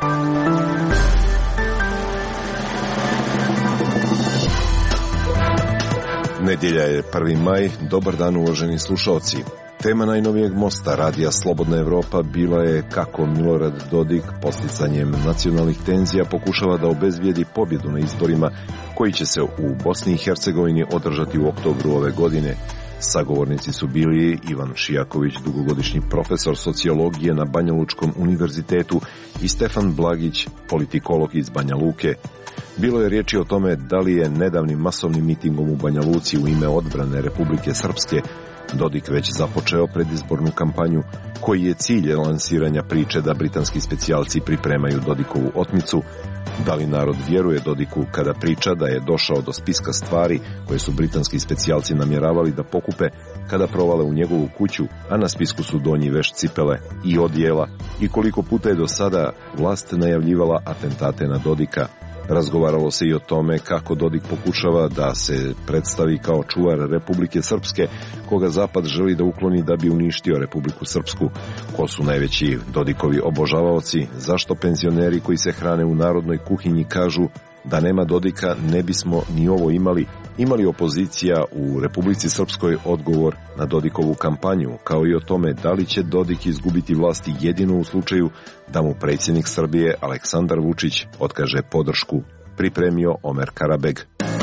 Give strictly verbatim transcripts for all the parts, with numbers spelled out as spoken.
Nedjelja je prvi maj, dobar dan uvaženi slušalci. Tema najnovijeg mosta Radija Slobodna Evropa bila je kako Milorad Dodik posticanjem nacionalnih tenzija pokušava da obezbijedi pobjedu na izborima koji će se u Bosni i Hercegovini održati u oktobru ove godine. Sagovornici su bili Ivan Šijaković, dugogodišnji profesor sociologije na Banja Lučkom univerzitetu, i Stefan Blagić, politikolog iz Banja Luke. Bilo je riječi o tome da li je nedavnim masovnim mitingom u Banja Luci u ime odbrane Republike Srpske Dodik već započeo predizbornu kampanju, koji je cilj lansiranja priče da britanski specijalci pripremaju Dodikovu otmicu. Da li narod vjeruje Dodiku kada priča da je došao do spiska stvari koje su britanski specijalci namjeravali da pokupe kada provale u njegovu kuću, a na spisku su donji veš cipele i odjela, i koliko puta je do sada vlast najavljivala atentate na Dodika. Razgovaralo se i o tome kako Dodik pokušava da se predstavi kao čuvar Republike Srpske, koga Zapad želi da ukloni da bi uništio Republiku Srpsku. Ko su najveći Dodikovi obožavaoci? Zašto penzioneri koji se hrane u narodnoj kuhinji kažu da nema Dodika ne bismo ni ovo imali? Imali opozicija u Republici Srpskoj odgovor na Dodikovu kampanju, kao i o tome da li će Dodik izgubiti vlasti jedino u slučaju da mu predsjednik Srbije Aleksandar Vučić otkaže podršku. Pripremio Omer Karabeg.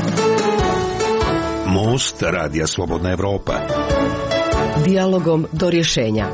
Most Radija Slobodna Evropa. Dijalogom do rješenja.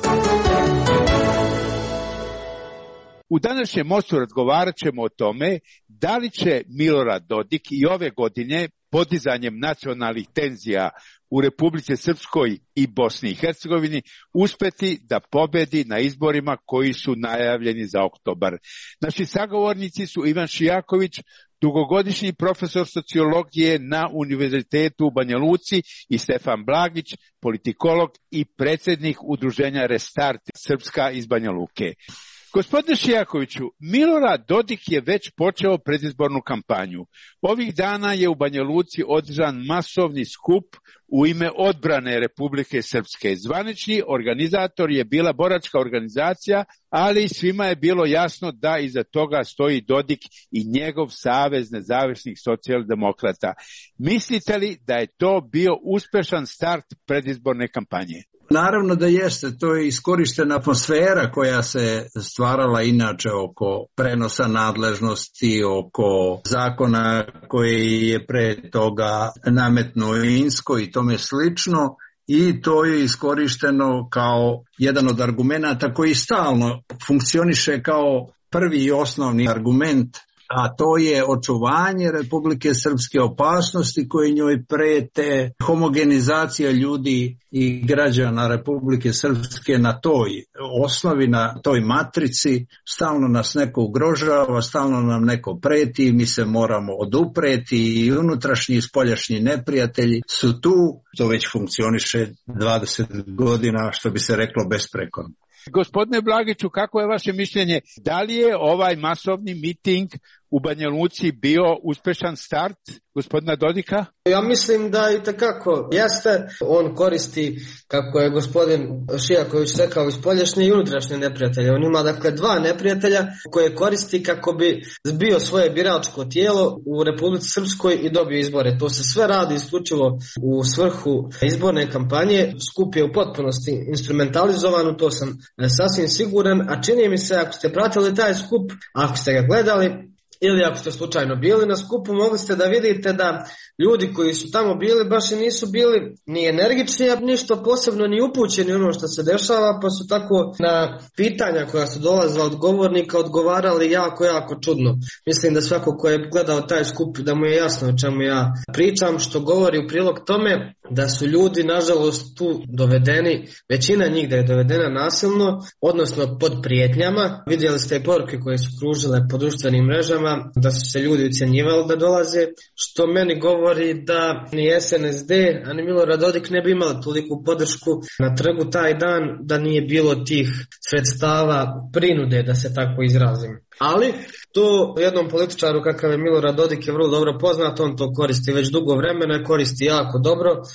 U današnjem mostu razgovarat ćemo o tome da li će Milorad Dodik i ove godine podizanjem nacionalnih tenzija u Republici Srpskoj i Bosni i Hercegovini uspjeti da pobedi na izborima koji su najavljeni za oktobar. Naši sagovornici su Ivan Šijaković, dugogodišnji profesor sociologije na Univerzitetu u Banja Luci, i Stefan Blagić, politikolog i predsjednik udruženja Restart Srpska iz Banja Luke. Gospodine Šijakoviću, Milorad Dodik je već počeo predizbornu kampanju. Ovih dana je u Banja Luci održan masovni skup u ime odbrane Republike Srpske. Zvanični organizator je bila boračka organizacija, ali svima je bilo jasno da iza toga stoji Dodik i njegov savez nezavisnih socijaldemokrata. Mislite li da je to bio uspješan start predizborne kampanje? Naravno da jeste, to je iskorištena atmosfera koja se stvarala inače oko prenosa nadležnosti, oko zakona koji je pre toga nametnuo Insko i tome slično, i to je iskorišteno kao jedan od argumenata koji stalno funkcioniše kao prvi i osnovni argument, a to je očuvanje Republike Srpske, opasnosti koje njoj prete, homogenizacija ljudi i građana Republike Srpske na toj osnovi, na toj matrici. Stalno nas neko ugrožava, stalno nam neko preti, mi se moramo odupreti, i unutrašnji i spoljašnji neprijatelji su tu. To već funkcioniše dvadeset godina, što bi se reklo, besprekorno. Gospodine Blagiću, kako je vaše mišljenje? Da li je ovaj masovni miting u Banja Luci bio uspješan start gospodina Dodika? Ja mislim da i takako jeste. On koristi, kako je gospodin Šijaković rekao, i spoljašnje i unutrašnje neprijatelje. On ima dakle dva neprijatelja koje koristi kako bi zbio svoje biračko tijelo u Republici Srpskoj i dobio izbore. To se sve radi isključivo u svrhu izborne kampanje. Skup je u potpunosti instrumentalizovan, u to sam sasvim siguran, a čini mi se, ako ste pratili taj skup, ako ste ga gledali, ili ako ste slučajno bili na skupu, mogli ste da vidite da ljudi koji su tamo bili baš i nisu bili ni energični, a ništa posebno ni upućeni ono što se dešava, pa su tako na pitanja koja su dolazila od govornika odgovarali jako, jako čudno. Mislim da svako ko je gledao taj skup da mu je jasno o čemu ja pričam, što govori u prilog tome da su ljudi nažalost tu dovedeni, većina njih da je dovedena nasilno, odnosno pod prijetnjama. Vidjeli ste i poruke koje su kružile po društvenim mrežama, da su se ljudi ucjenjivali da dolaze, što meni govori da ni S N S D, a ni Milorad Dodik ne bi imali toliku podršku na trgu taj dan da nije bilo tih sredstava prinude, da se tako izrazim. Ali to jednom političaru kakav je Milorad Dodik je vrlo dobro poznat, on to koristi već dugo vremena, koristi jako dobro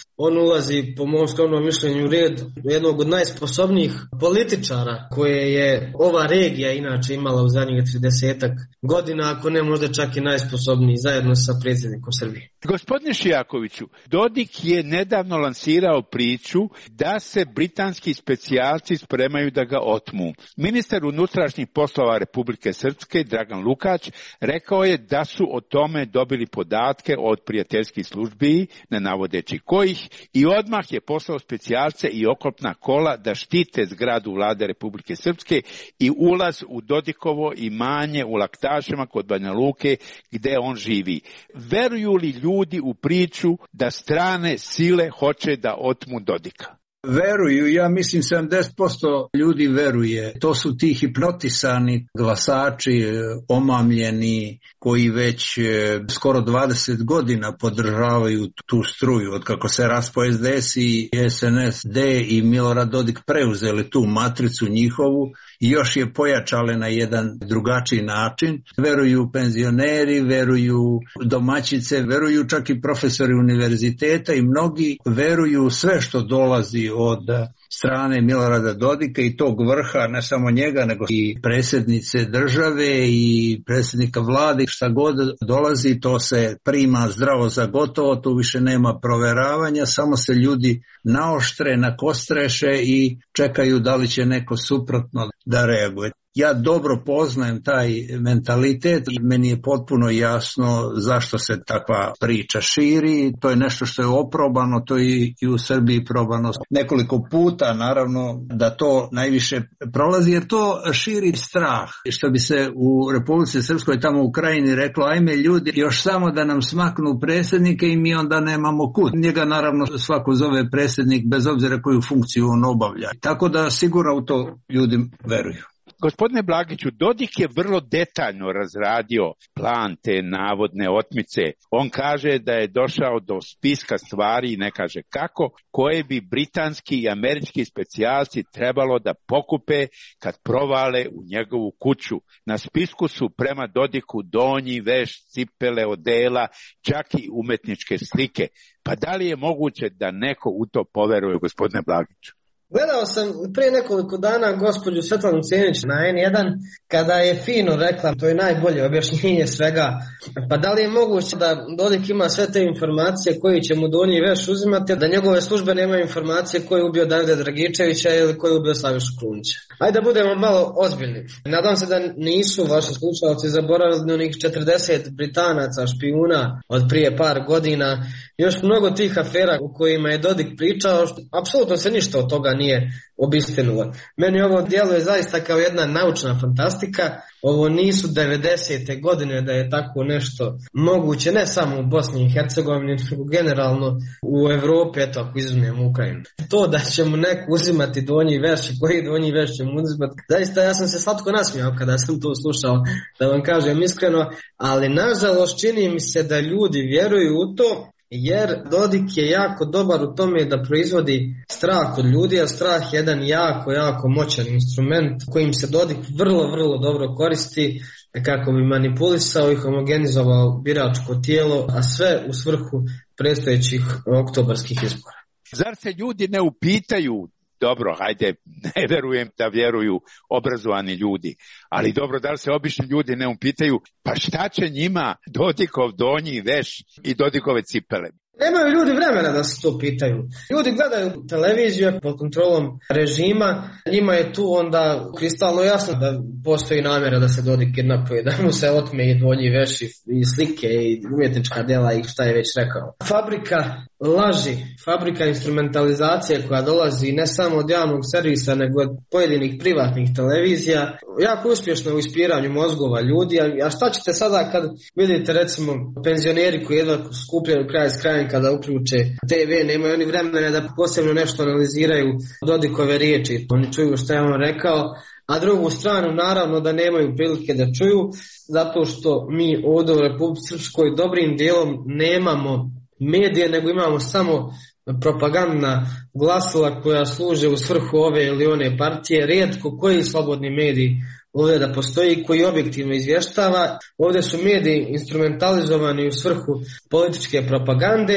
On ulazi, po mom skromnom mišljenju, u red jednog od najsposobnijih političara koje je ova regija inače imala u zadnjih tridesetak godina, ako ne možda čak i najsposobniji, zajedno sa predsjednikom Srbije. Gospodine Šijakoviću, Dodik je nedavno lansirao priču da se britanski specijalci spremaju da ga otmu. Ministar unutrašnjih poslova Republike Srpske, Dragan Lukač, rekao je da su o tome dobili podatke od prijateljskih službi, ne navodeći kojih, i odmah je poslao specijalce i oklopna kola da štite zgradu vlade Republike Srpske i ulaz u Dodikovo imanje u Laktašima kod Banja Luke gde on živi. Veruju li ljudi u priču da strane sile hoće da otmu Dodika? Veruju, ja mislim sedamdeset posto ljudi veruje. To su ti hipnotisani glasači, omamljeni, koji već skoro dvadeset godina podržavaju tu struju. Od kako se raspo es de es i es en es de i Milorad Dodik preuzeli tu matricu njihovu i još je pojačale na jedan drugačiji način. Veruju penzioneri, veruju domaćice, veruju čak i profesori univerziteta i mnogi veruju sve što dolazi od strane Milorada Dodika i tog vrha, ne samo njega, nego i predsjednice države i predsjednika vlade. Šta god dolazi, to se prima zdravo za gotovo, tu više nema proveravanja, samo se ljudi naoštre, nakostreše i čekaju da li će neko suprotno da reaguje. Ja dobro poznajem taj mentalitet i meni je potpuno jasno zašto se takva priča širi. To je nešto što je oprobano, to je i u Srbiji probano nekoliko puta, naravno da to najviše prolazi, jer to širi strah. Što bi se u Republici Srpskoj tamo u Krajini reklo, ajme ljudi, još samo da nam smaknu predsjednike i mi onda nemamo kud. Njega naravno svako zove predsjednik bez obzira koju funkciju on obavlja. Tako da sigurno u to ljudi veruju. Gospodine Blagiću, Dodik je vrlo detaljno razradio plan te navodne otmice. On kaže da je došao do spiska stvari, ne kaže kako, koje bi britanski i američki specijalci trebalo da pokupe kad provale u njegovu kuću. Na spisku su prema Dodiku donji veš, cipele, odela, čak i umetničke slike. Pa da li je moguće da neko u to poveruje, gospodine Blagiću? Gledao sam prije nekoliko dana gospođu Svetlanu Cenić na en jedan kada je fino rekla, to je najbolje objašnjenje svega, pa da li je moguće da Dodik ima sve te informacije koji će mu donji veš uzimati, da njegove službe nemaju informacije koji je ubio Davida Dragičevića ili koji je ubio Slavišu Krunića. Ajde da budemo malo ozbiljni. Nadam se da nisu vaši slušalci zaboravili onih četrdeset Britanaca špijuna od prije par godina, još mnogo tih afera u kojima je Dodik pričao, apsolutno se ništa od toga nije obistinulo. Meni ovo djeluje zaista kao jedna naučna fantastika. Ovo nisu devedesete godine da je tako nešto moguće, ne samo u Bosni i Hercegovini, nego generalno u Evropi, eto ako izuzmemo Ukrajinu. To da će mu neko uzimati donji veš, koji donji veš će mu uzimati, zaista ja sam se slatko nasmijao kada sam to slušao, da vam kažem iskreno, ali nažalost čini mi se da ljudi vjeruju u to, jer Dodik je jako dobar u tome da proizvodi strah od ljudi, a strah je jedan jako, jako moćan instrument kojim se Dodik vrlo, vrlo dobro koristi kako bi manipulisao i homogenizovao biračko tijelo, a sve u svrhu predstojećih oktobarskih izbora. Zar se ljudi ne upitaju, dobro, hajde, ne verujem da vjeruju obrazovani ljudi, ali dobro, da li se obični ljudi ne upitaju, pa šta će njima Dodikov donji veš i Dodikove cipele? Nemaju ljudi vremena da se to pitaju. Ljudi gledaju televiziju pod kontrolom režima, njima je tu onda kristalno jasno da postoji namjera da se Dodik kidnapuje, da mu se otme i donji veš i slike i umjetnička djela i šta je već rekao. Fabrika laži, fabrika instrumentalizacije koja dolazi ne samo od javnog servisa nego od pojedinih privatnih televizija, jako uspješno u ispiranju mozgova ljudi. A šta ćete sada kad vidite recimo penzioneri koji jedva skupljaju kraj s krajem kada uključe te ve, nemaju oni vremena da posebno nešto analiziraju Dodikove riječi, oni čuju što je on rekao, a drugu stranu naravno da nemaju prilike da čuju, zato što mi ovdje u Republici Srpskoj dobrim dijelom nemamo medije, nego imamo samo propagandna glasila koja služe u svrhu ove ili one partije. Rijetko koji slobodni mediji ovdje da postoji koji objektivno izvještava. Ovdje su mediji instrumentalizovani u svrhu političke propagande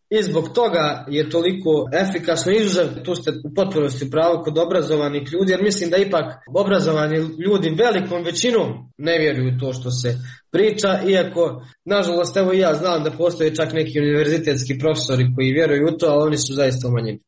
i zbog toga je toliko efikasno. Izuzev, tu ste u potpunosti pravo kod obrazovanih ljudi, jer mislim da ipak obrazovani ljudi velikom većinom ne vjeruju to što se priča, iako, nažalost, evo i ja znam da postoje čak neki univerzitetski profesori koji vjeruju u to, ali oni su zaista u manjini.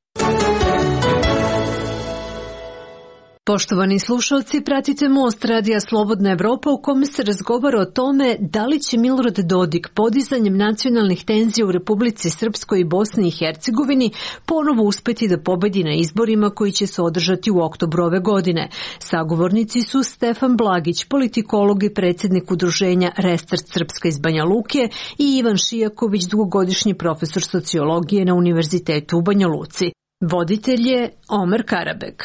Poštovani slušalci, pratite Most Radija Slobodna Evropa u kome se razgovara o tome da li će Milorad Dodik podizanjem nacionalnih tenzija u Republici Srpskoj i Bosni i Hercegovini ponovo uspeti da pobedi na izborima koji će se održati u oktobru ove godine. Sagovornici su Stefan Blagić, politikolog i predsjednik udruženja Restart Srpska iz Banja Luke, i Ivan Šijaković, dugogodišnji profesor sociologije na Univerzitetu u Banja Luci. Voditelj je Omer Karabek.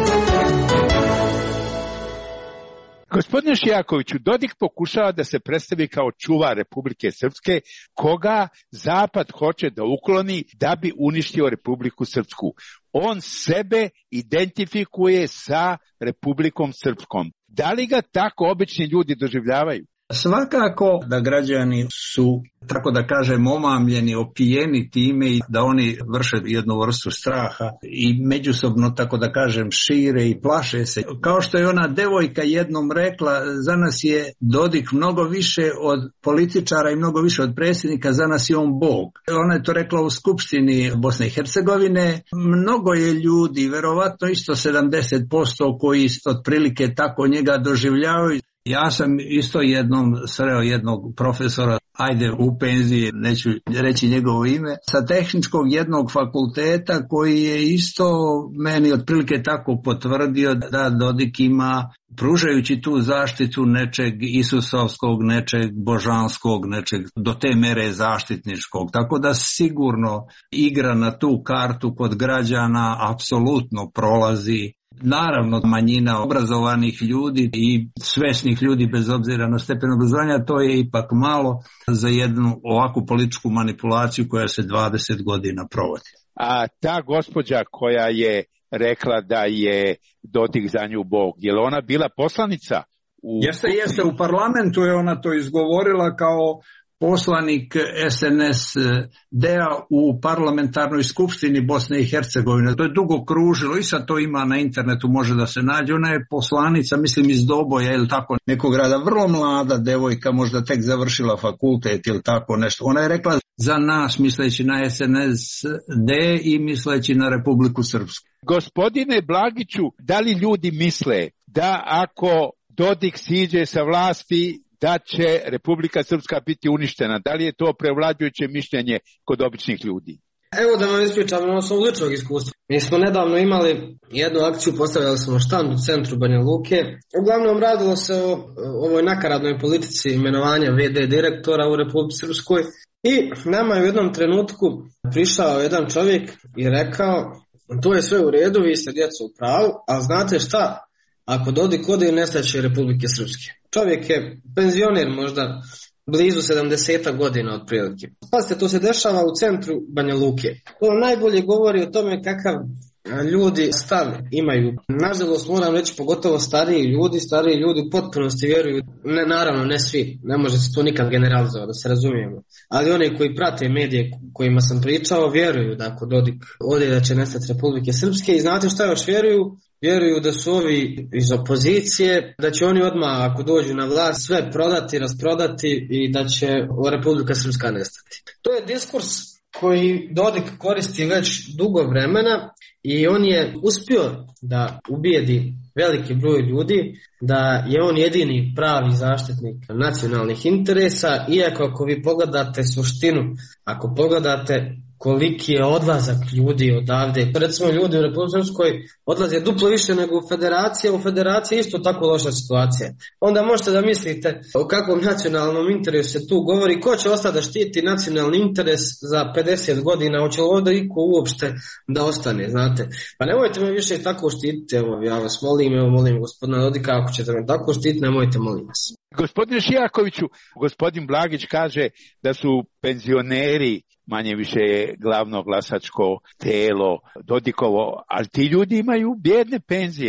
Gospodine Šijakoviću, Dodik pokušava da se predstavi kao čuvar Republike Srpske, koga Zapad hoće da ukloni da bi uništio Republiku Srpsku. On sebe identifikuje sa Republikom Srpskom. Da li ga tako obični ljudi doživljavaju? Svakako da građani su, tako da kažem, omamljeni, opijeni time i da oni vrše jednu vrstu straha i međusobno, tako da kažem, šire i plaše se. Kao što je ona devojka jednom rekla, za nas je Dodik mnogo više od političara i mnogo više od predsjednika, za nas je on Bog. Ona je to rekla u Skupštini Bosne i Hercegovine. Mnogo je ljudi, verovatno isto sedamdeset posto koji otprilike tako njega doživljavaju. Ja sam isto jednom sreo jednog profesora, ajde u penziji, neću reći njegovo ime, sa tehničkog jednog fakulteta koji je isto meni otprilike tako potvrdio da Dodik ima, pružajući tu zaštitu nečeg isusovskog, nečeg božanskog, nečeg do te mere zaštitničkog. Tako da sigurno igra na tu kartu kod građana, apsolutno prolazi. Naravno, manjina obrazovanih ljudi i svesnih ljudi bez obzira na stepen obrazovanja, to je ipak malo za jednu ovakvu političku manipulaciju koja se dvadeset godina provodi. A ta gospođa koja je rekla da je Dodik za nju Bog, je li ona bila poslanica? U... Jeste, jeste, u parlamentu je ona to izgovorila kao poslanik es en es de-a u parlamentarnoj skupštini Bosne i Hercegovine. To je dugo kružilo i sad to ima na internetu, može da se nađe. Ona je poslanica, mislim, iz Doboja ili tako nekog grada, vrlo mlada devojka, možda tek završila fakultet ili tako nešto. Ona je rekla za nas, misleći na es en es de i misleći na Republiku Srpsku. Gospodine Blagiću, da li ljudi misle da ako Dodik siđe sa vlasti da će Republika Srpska biti uništena? Da li je to prevlađujuće mišljenje kod običnih ljudi? Evo da vam ispričam na osnovu ličnog iskustva. Mi smo nedavno imali jednu akciju, postavljali smo štand u centru Banja Luke. Uglavnom radilo se o ovoj nakaradnoj politici imenovanja ve de direktora u Republici Srpskoj i nama je u jednom trenutku prišao jedan čovjek i rekao: to je sve u redu, vi ste djeca u pravu, ali znate šta? Ako Dodik ode, nestaće Republike Srpske. Čovjek je penzioner, možda blizu sedamdeset godina otprilike. Pazite, to se dešava u centru Banja Luke. To najbolje govori o tome kakav ljudi stav imaju. Nažalost, moram reći, pogotovo stariji ljudi, stariji ljudi u potpunosti vjeruju, ne, naravno ne svi, ne može se to nikad generalizovati, da se razumijemo, ali oni koji prate medije kojima sam pričao vjeruju da ako Dodik ode da će nestati Republike Srpske. I znate šta još vjeruju? Vjeruju da su ovi iz opozicije, da će oni odmah ako dođu na vlast sve prodati, rasprodati i da će Republika Srpska nestati. To je diskurs koji Dodik koristi već dugo vremena i on je uspio da ubijedi veliki broj ljudi da je on jedini pravi zaštitnik nacionalnih interesa, iako ako vi pogledate suštinu, ako pogledate koliki je odlazak ljudi odavde. Recimo, ljudi u Republici Srpskoj odlaze duplo više nego u federaciji, u federaciji isto tako loša situacija. Onda možete da mislite o kakvom nacionalnom interesu se tu govori, ko će ostati da štiti nacionalni interes za pedeset godina, hoće li ovdje iko uopšte da ostane, znate. Pa nemojte me više tako štititi, evo, ja vas molim, evo molim gospodina Dodika, ako ćete me tako štititi, nemojte, molim vas. Gospodine Šijakoviću, gospodin Blagić kaže da su penzioneri manje više glavno glasačko telo Dodikovo, ali ti ljudi imaju bijedne penzije.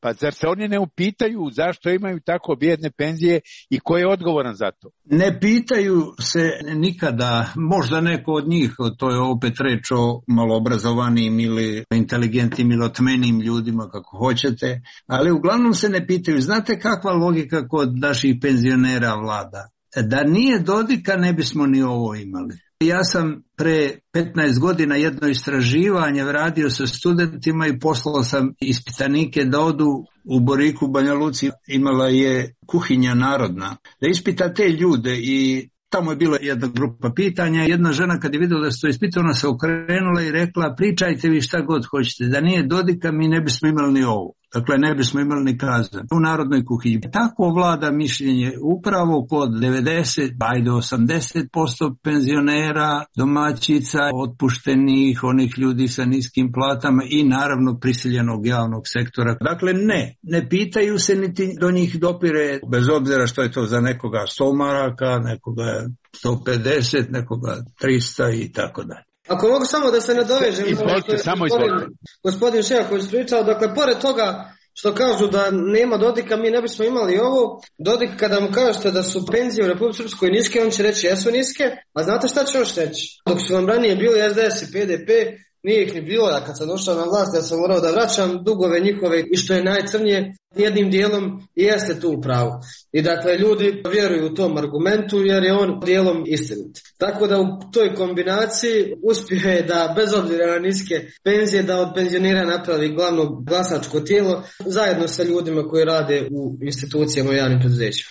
Pa zar se oni ne upitaju zašto imaju tako bijedne penzije i ko je odgovoran za to? Ne pitaju se nikada, možda neko od njih, to je opet reč o maloobrazovanim ili inteligentnim ili otmenim ljudima, kako hoćete, ali uglavnom se ne pitaju. Znate kakva logika kod naših penzionera vlada? Da nije Dodika ne bismo ni ovo imali. Ja sam pre petnaest godina jedno istraživanje radio sa studentima i poslao sam ispitanike da odu u Boriku, Banja Luci, imala je kuhinja narodna, da ispita te ljude i tamo je bila jedna grupa pitanja. Jedna žena kad je vidjela da se to ispita, ona se okrenula i rekla pričajte vi šta god hoćete, da nije Dodika mi ne bismo imali ni ovo. Dakle, ne bismo imali ni kazan u narodnoj kuhinji. Tako vlada mišljenje upravo kod devedeset, pa i do osamdeset posto penzionera, domaćica, otpuštenih, onih ljudi sa niskim platama i naravno prisiljenog javnog sektora. Dakle, ne, ne pitaju se niti do njih dopire, bez obzira što je to za nekoga sto maraka, nekoga sto pedeset, nekoga tristo i tako dalje. Ako mogu samo da se nadovežem, izvolite, samo izvolite. Gospodin Šijaković pričao, dakle, pored toga što kažu da nema Dodika, mi ne bismo imali ovo. Dodik, kada mu kažete da su penzije u Republici Srpskoj niske, on će reći jesu niske, a znate šta će još reći? Dok su vam ranije bili S D S i P D P, nije ih ni bilo, ja kad sam došao na vlast, ja sam morao da vraćam dugove njihove i što je najcrnije, jednim dijelom i jeste tu u pravu. I dakle, ljudi vjeruju u tom argumentu jer je on dijelom istinit. Tako da u toj kombinaciji uspio je da, bez obzira na niske penzije, da od penzionera napravi glavno glasačko tijelo zajedno sa ljudima koji rade u institucijama i javnim preduzećima.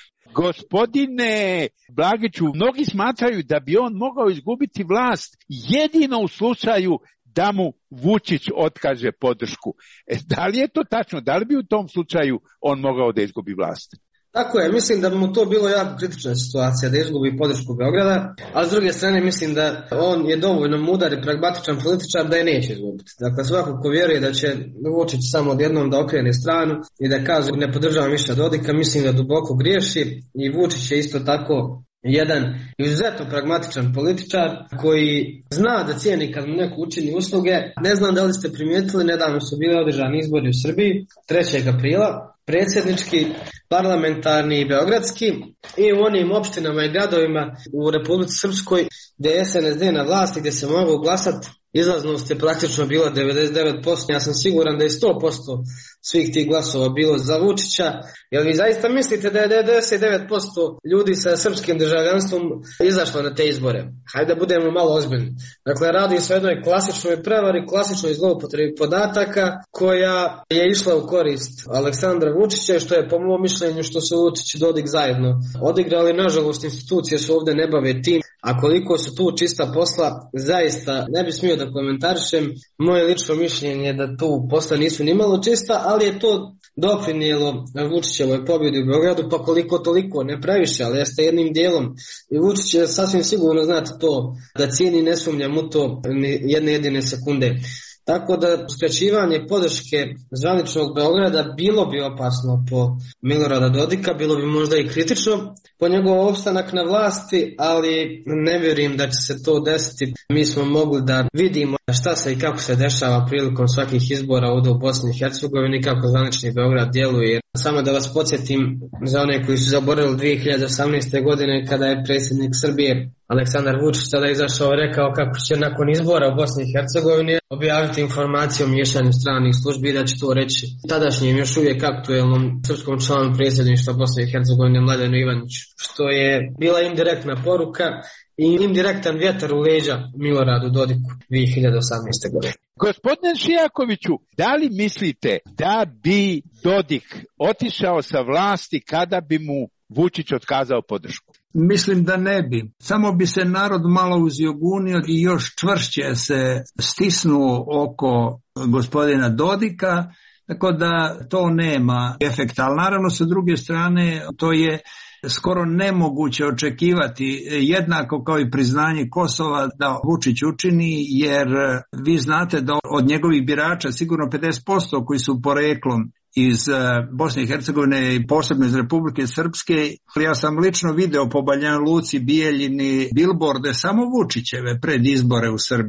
Gospodine Blagiću, mnogi smatraju da bi on mogao izgubiti vlast jedino u slučaju da mu Vučić otkaže podršku. E, da li je to tačno? Da li bi u tom slučaju on mogao da izgubi vlast? Tako je, mislim da bi mu to bilo jako kritična situacija da izgubi podršku Beograda, a s druge strane mislim da on je dovoljno mudar i pragmatičan političar da je neće izgubiti. Dakle, svako ko vjeruje da će Vučić samo odjednom da okrene stranu i da kaže ne podržavam više Dodika, mislim da duboko griješi i Vučić je isto tako jedan izuzetno pragmatičan političar koji zna da cijeni kad mu neko učini usluge. Ne znam da li ste primijetili, nedavno su bili održani izbori u Srbiji, trećeg aprila, predsjednički, parlamentarni i beogradski, i u onim opštinama i gradovima u Republici Srpskoj gdje je S N S D na vlasti, gdje se mogu glasati, izlaznost je praktično bila devedeset devet posto. Ja sam siguran da je sto posto svih tih glasova bilo za Vučića. Jel vi zaista mislite da je devedeset devet posto ljudi sa srpskim državljanstvom izašlo na te izbore? Hajde da budemo malo ozbiljni. Dakle, radi se o jednoj klasičnoj prevari, klasičnoj zloupotrebi podataka koja je išla u korist Aleksandra Vučića, što je po mom mišljenju što su Vučić i Dodik zajedno odigrali. Nažalost, institucije su ovdje ne bave tim, a koliko su tu čista posla, zaista ne bi smio da komentarišem. Moje lično mišljenje je da tu posla nisu ni malo čista, ali je to doprinijelo Vučićevoj pobjedi u Beogradu, pa koliko toliko, ne previše, ali jeste jednim dijelom. I Vučić je sasvim sigurno, znate to, da cijeni, ne sumnjam u to jedne jedine sekunde. Tako da skraćivanje podrške zvaničnog Beograda bilo bi opasno po Milorada Dodika, bilo bi možda i kritično po njegov opstanak na vlasti, ali ne vjerujem da će se to desiti. Mi smo mogli da vidimo šta se i kako se dešava prilikom svakih izbora ovdje u Bosni i Hercegovini, kako zvanični Beograd djeluje. Samo da vas podsjetim za one koji su zaboravili dvije hiljade osamnaeste. godine kada je predsjednik Srbije Aleksandar Vučić tada izašao i rekao kako će nakon izbora u Bosni i Hercegovini objaviti informaciju o miješanju stranih službi i da će to reći tadašnjem još uvijek aktuelnom srpskom članu predsjedništva Bosne i Hercegovine Mladenu Ivaniću, što je bila indirektna poruka i indirektan vjetar u leđa Miloradu Dodiku dvije hiljade osamnaeste. godine. Gospodine Šijakoviću, da li mislite da bi Dodik otišao sa vlasti kada bi mu Vučić otkazao podršku? Mislim da ne bi. Samo bi se narod malo uzjogunio i još čvršće se stisnuo oko gospodina Dodika, tako da to nema efekta. Ali naravno sa druge strane to je skoro nemoguće očekivati, jednako kao i priznanje Kosova, da Vučić učini, jer vi znate da od njegovih birača sigurno pedeset posto koji su poreklom iz Bosne i Hercegovine i posebno iz Republike Srpske. Ja sam lično video po Banja Luci, Bijeljini, bilborde samo Vučićeve pred izbore u Srbiji.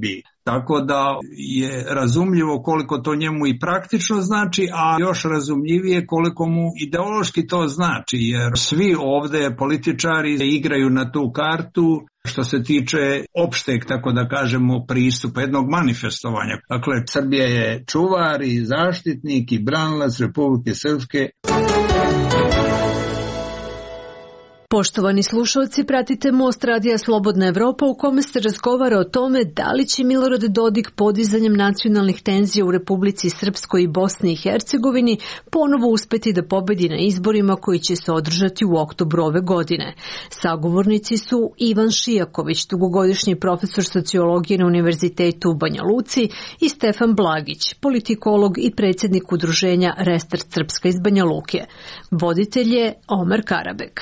Tako da je razumljivo koliko to njemu i praktično znači, a još razumljivije koliko mu ideološki to znači, jer svi ovdje političari igraju na tu kartu što se tiče opšteg, tako da kažemo, pristupa, jednog manifestovanja. Dakle, Srbija je čuvar i zaštitnik i branilac Republike Srpske. Poštovani slušalci, pratite Most Radija Slobodna Evropa u kome se razgovara o tome da li će Milorad Dodik podizanjem nacionalnih tenzija u Republici Srpskoj i Bosni i Hercegovini ponovo uspeti da pobedi na izborima koji će se održati u oktobru ove godine. Sagovornici su Ivan Šijaković, dugogodišnji profesor sociologije na Univerzitetu u Banja Luci, i Stefan Blagić, politikolog i predsjednik udruženja Restart Srpska iz Banja Luke. Voditelj je Omer Karabek.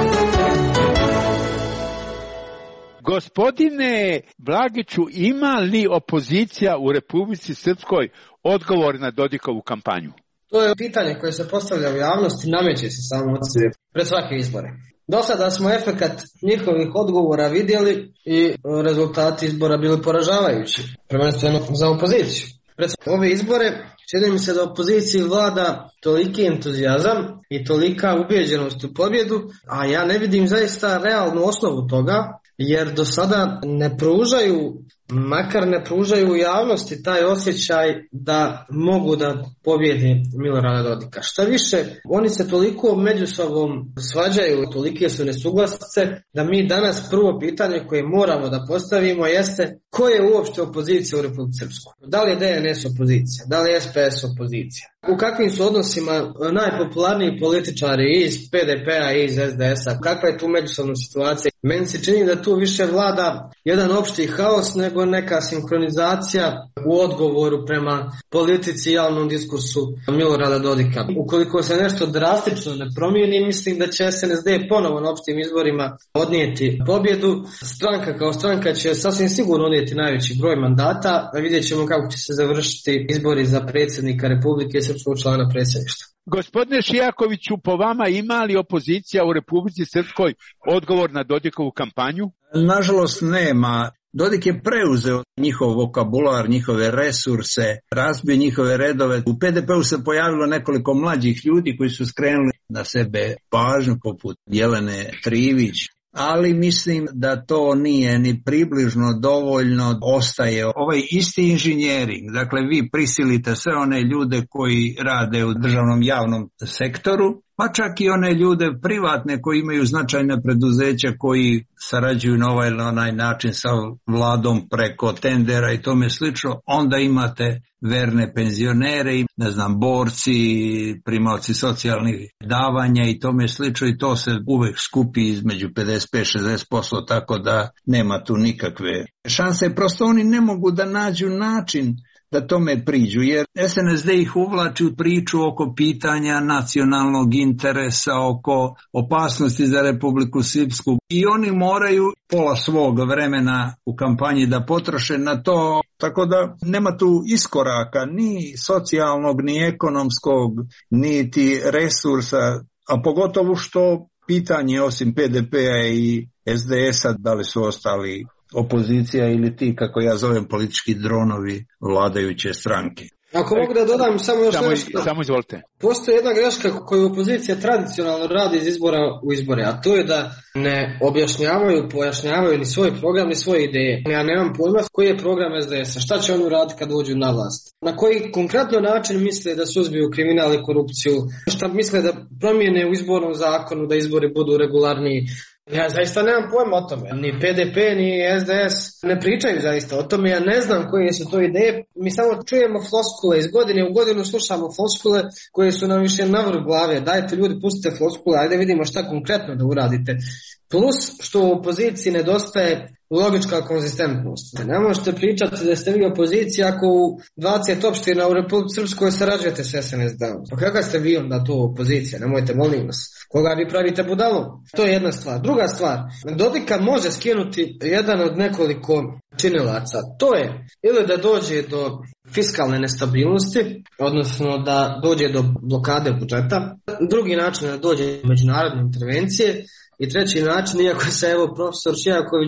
Gospodine Blagiću, ima li opozicija u Republici Srpskoj odgovor na Dodikovu kampanju? To je pitanje koje se postavlja u javnosti, nameće se samo od sebe pred svake izbore. Do sada smo efekat njihovih odgovora vidjeli i rezultati izbora bili poražavajući, prvenstveno za opoziciju. Pred ove izbore čini mi se da opoziciji vlada toliki entuzijazam i tolika ubijeđenost u pobjedu, a ja ne vidim zaista realnu osnovu toga, jer do sada ne pružaju, makar ne pružaju u javnosti taj osjećaj da mogu da pobjede Milorada Dodika. Šta više, oni se toliko među sobom svađaju, tolike su nesuglasice, da mi danas prvo pitanje koje moramo da postavimo jeste ko je uopšte opozicija u Republici Srpskoj? Da li je D N S opozicija? Da li je S P S opozicija? U kakvim su odnosima najpopularniji političari iz P D P-a i iz S D S-a? Kakva je tu međusobna situacija? Meni se čini da tu više vlada jedan opšti haos nego neka sinkronizacija u odgovoru prema politici i javnom diskursu Milorada Dodika. Ukoliko se nešto drastično ne promijeni, mislim da će S N S D ponovo na opštim izborima odnijeti pobjedu. Stranka kao stranka će sasvim sigurno odnijeti najveći broj mandata, a vidjet ćemo kako će se završiti izbori za predsjednika Republike i srpskog člana predsjedništva. Gospodine Šijakoviću, po vama ima li opozicija u Republici Srpskoj odgovor na Dodikovu kampanju? Nažalost nema. Dodik je preuzeo njihov vokabular, njihove resurse, razbio njihove redove. U P D P-u se pojavilo nekoliko mlađih ljudi koji su skrenuli na sebe pažnju, poput Jelene Trivić. Ali mislim da to nije ni približno dovoljno. Ostaje ovaj isti inženjering. Dakle, vi prisilite sve one ljude koji rade u državnom javnom sektoru, pa čak i one ljude privatne koji imaju značajne preduzeća, koji sarađuju na ovaj ili onaj način sa vladom preko tendera i tome slično. Onda imate verne penzionere, ne znam, borci, primaoci socijalnih davanja i tome slično, i to se uvek skupi između pedeset pet do šezdeset posto, tako da nema tu nikakve šanse. Prosto oni ne mogu da nađu način da tome priđu, jer S N S D ih uvlači u priču oko pitanja nacionalnog interesa, oko opasnosti za Republiku Srpsku, i oni moraju pola svog vremena u kampanji da potroše na to, tako da nema tu iskoraka ni socijalnog, ni ekonomskog, niti resursa, a pogotovo što pitanje osim P D P-a i S D S-a, da li su ostali opozicija ili ti, kako ja zovem, politički dronovi vladajuće stranke. Ako mogu da dodam samo još samo, nešto. Samo izvolite. Postoji jedna greška koju opozicija tradicionalno radi iz izbora u izbore, a to je da ne objašnjavaju, pojašnjavaju ni svoj program, ni svoje ideje. Ja nemam pojma koji je program S D S-a, šta će oni uraditi kad dođu na vlast. Na koji konkretno način misle da suzbiju kriminal i korupciju, šta misle da promijene u izbornom zakonu, da izbori budu regularniji. Ja zaista nemam pojma o tome. Ni P D P, ni S D S ne pričaju zaista o tome. Ja ne znam koje su to ideje. Mi samo čujemo floskule. Iz godine u godinu slušamo floskule koje su nam više navrh glave. Dajte ljudi, pustite floskule, ajde vidimo šta konkretno da uradite. Plus što u opoziciji nedostaje logička konzistentnost. Ne možete pričati da ste vi opozicija ako u dvadeset opština u Republici Srpskoj sarađujete s S N S D-om. Pa kakva ste vi onda to opozicija? Nemojte, molim vas. Koga vi pravite budalom? To je jedna stvar. Druga stvar, Dodika može skinuti jedan od nekoliko činilaca. To je ili da dođe do fiskalne nestabilnosti, odnosno da dođe do blokade budžeta. Drugi način je da dođe do međunarodne intervencije. I treći način, iako se evo profesor Šijaković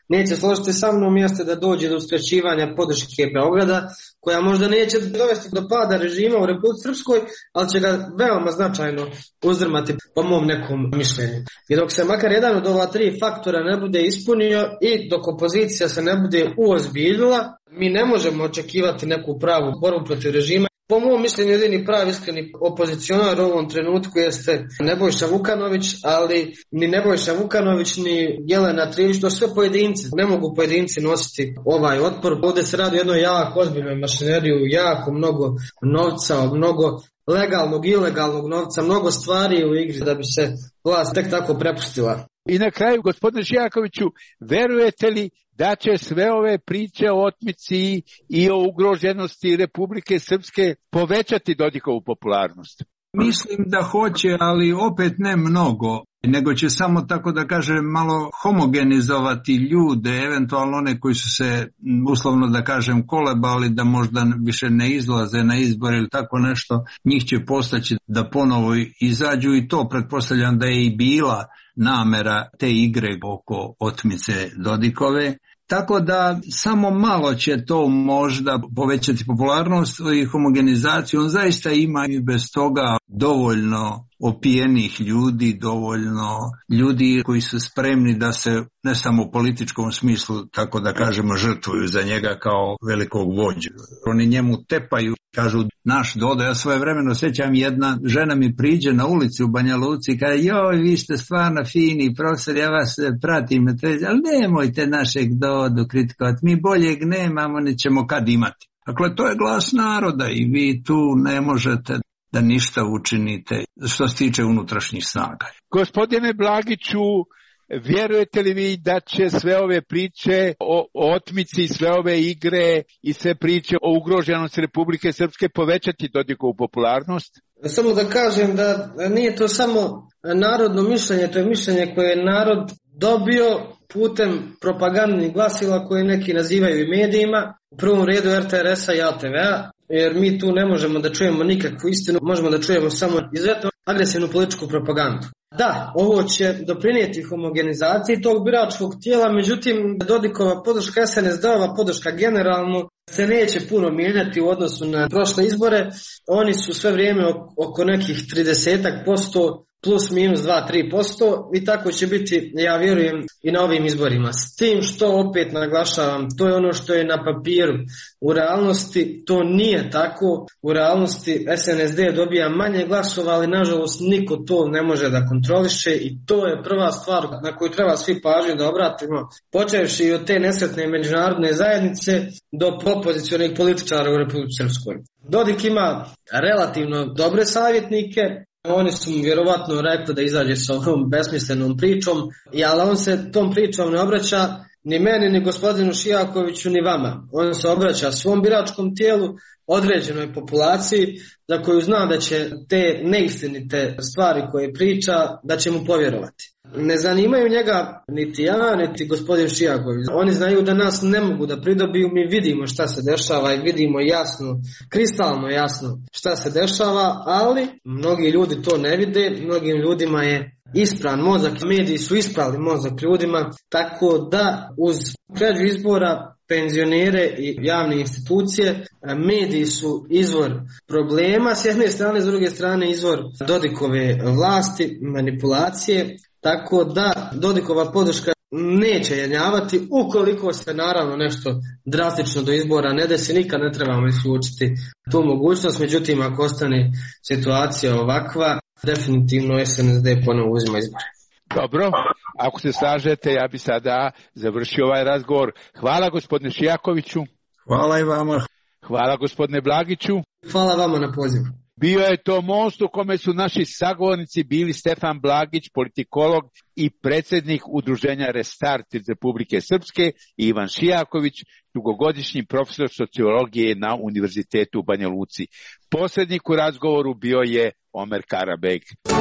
neće složiti sa mnom jeste da dođe do uskraćivanja podrške Beograda, koja možda neće dovesti do pada režima u Republici Srpskoj, ali će ga veoma značajno uzdrmati po mom nekom mišljenju. I dok se makar jedan od ova tri faktora ne bude ispunio i dok opozicija se ne bude uozbiljila, mi ne možemo očekivati neku pravu borbu protiv režima. Po mom mišljenju jedini pravi iskreni opozicionar u ovom trenutku jeste Nebojša Vukanović, ali ni Nebojša Vukanović ni Jelena Trivić, to sve pojedinci. Ne mogu pojedinci nositi ovaj otpor. Ovdje se radi o jednoj jako ozbiljnoj mašineriju, jako mnogo novca, mnogo legalnog i ilegalnog novca, mnogo stvari u igri da bi se vlast tek tako prepustila. I na kraju, gospodine Šijakoviću, verujete li da će sve ove priče o otmici i o ugroženosti Republike Srpske povećati Dodikovu popularnost? Mislim da hoće, ali opet ne mnogo, nego će samo, tako da kažem, malo homogenizovati ljude, eventualno one koji su se, uslovno da kažem, kolebali da možda više ne izlaze na izbore ili tako nešto, njih će postaći da ponovo izađu i to pretpostavljam da je i bila namera te igre oko otmice Dodikove. Tako da samo malo će to možda povećati popularnost i homogenizaciju. On zaista ima i bez toga dovoljno opijenih ljudi, dovoljno ljudi koji su spremni da se ne samo u političkom smislu, tako da kažemo, žrtvuju za njega kao velikog vođu. Oni njemu tepaju, kažu naš Dodo. Ja svoje vremeno sjećam, jedna žena mi priđe na ulici u Banja Luci i kaže, joj, vi ste stvarno fini profesor, ja vas pratim, ali nemojte našeg Dodu kritikovati, mi boljeg nemamo, nećemo kad imati. Dakle, to je glas naroda i vi tu ne možete da ništa učinite što se tiče unutrašnjih snaga. Gospodine Blagiću, vjerujete li vi da će sve ove priče o otmici, sve ove igre i sve priče o ugroženosti Republike Srpske povećati Dodikovu popularnost? Samo da kažem da nije to samo narodno mišljenje, to je mišljenje koje je narod dobio putem propagandnih glasila koje neki nazivaju i medijima, u prvom redu er te er es-a i a te ve-a, jer mi tu ne možemo da čujemo nikakvu istinu, možemo da čujemo samo izuzetno agresivnu političku propagandu. Da, ovo će doprinijeti homogenizaciji tog biračkog tijela, međutim Dodikova podrška, es en es de-ova podrška generalno se neće puno mijenjati u odnosu na prošle izbore. Oni su sve vrijeme oko nekih trideset posto plus minus dva do tri posto i tako će biti, ja vjerujem, i na ovim izborima. S tim što opet naglašavam, to je ono što je na papiru. U realnosti to nije tako. U realnosti es en es de dobija manje glasova, ali nažalost niko to ne može da kontroliše i to je prva stvar na koju treba svi pažnju da obratimo, počevši od te nesretne međunarodne zajednice do opozicionih političara u Republici Srpskoj. Dodik ima relativno dobre savjetnike. Oni su mu vjerovatno rekli da izađe sa ovom besmislenom pričom, ali on se tom pričom ne obraća ni meni, ni gospodinu Šijakoviću, ni vama. On se obraća svom biračkom tijelu, određenoj populaciji, za koju zna da će te neistinite stvari koje priča, da će mu povjerovati. Ne zanimaju njega niti ja, niti gospodin Šijaković. Oni znaju da nas ne mogu da pridobiju, mi vidimo šta se dešava i vidimo jasno, kristalno jasno šta se dešava, ali mnogi ljudi to ne vide, mnogim ljudima je ispran mozak, mediji su isprali mozak ljudima, tako da uz krađu izbora, penzionere i javne institucije, mediji su izvor problema s jedne strane, s druge strane izvor Dodikove vlasti, manipulacije, tako da Dodikova podrška neće jenjavati ukoliko se naravno nešto drastično do izbora ne desi, nikad ne trebamo isključiti tu mogućnost, međutim ako ostane situacija ovakva, definitivno es en es de ponovo uzima izbore. Dobro, ako se slažete, ja bi sada završio ovaj razgovor. Hvala gospodine Šijakoviću. Hvala i vama. Hvala gospodine Blagiću. Hvala vama na pozivu. Bio je to most u kome su naši sagovornici bili Stefan Blagić, politikolog i predsjednik udruženja Restart iz Republike Srpske, i Ivan Šijaković, dugogodišnji profesor sociologije na Univerzitetu u Banja Luci. Posrednik u razgovoru bio je Omer Karabeg.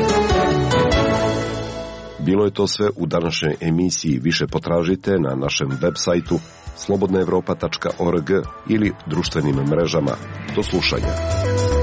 Bilo je to sve u današnjoj emisiji. Više potražite na našem web sajtu slobodna evropa tačka org ili društvenim mrežama. Do slušanja.